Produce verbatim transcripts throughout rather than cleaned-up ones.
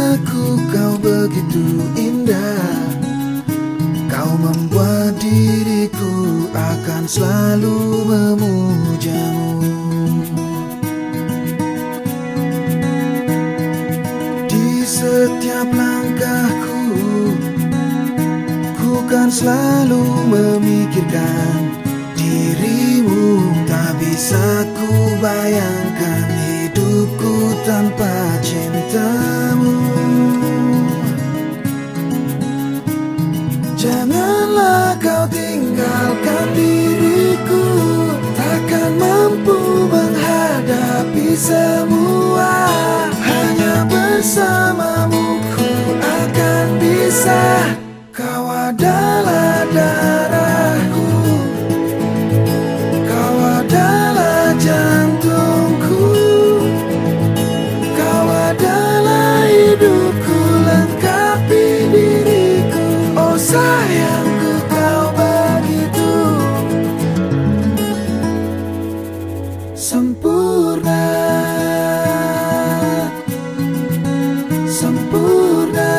bisaku kau begitu indah. Kau membuat diriku akan selalu memujamu. Di setiap langkahku, ku kan selalu memikirkan dirimu. Tak bisa ku bayangkan hidupku tanpa cintamu. Janganlah kau tinggalkan diriku, takkan mampu menghadapi semua. Hanya bersamamu ku akan bisa. Kau adalah darahku, kau adalah jantungku, kau adalah hidupku, lengkapi diriku. Oh sayangku, kau begitu sempurna, sempurna.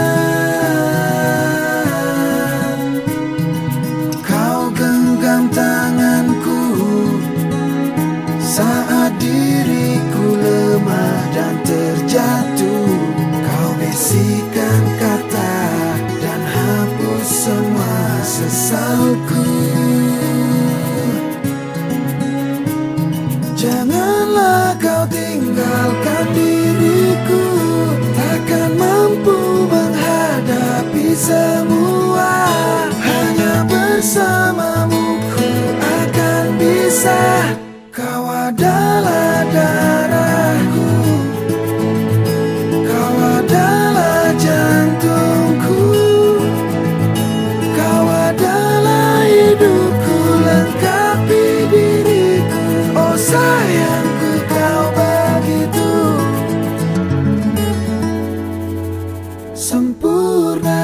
Kau genggam tanganku saat diriku lemah dan terjatuh. Kau bisikan kata dan hapus semua sesalku. Janganlah kau tinggalkan diriku, takkan mampu menghadapi semua. Hanya bersamamu ku akan bisa. Kau adalah darahku, kau adalah jantungku, kau adalah hidupku, lengkapi diriku. Oh sayangku, kau begitu sempurna,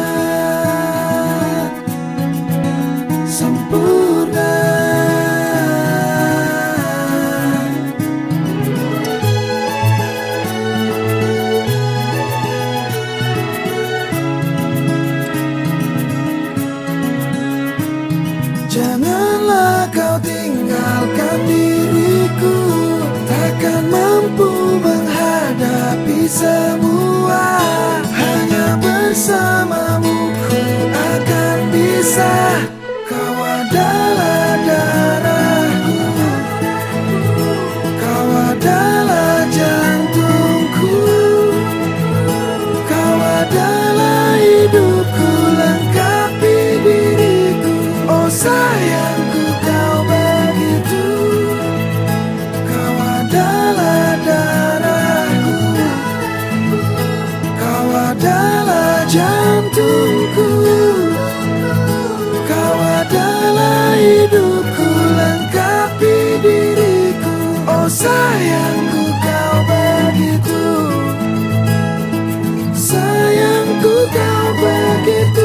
sempurna. Janganlah kau tinggalkan diriku, takkan mampu menghadapi semua. Hanya bersamamu ku akan bisa. Kau adalah darahku, kau adalah jantungku, kau adalah hidupku, lengkapi diriku. Oh sayangku, kau begitu. Kau adalah darahku, kau adalah jantungku, kau adalah hidupku, lengkapi diriku. Oh sayangku, kau begitu. Sayangku, kau begitu.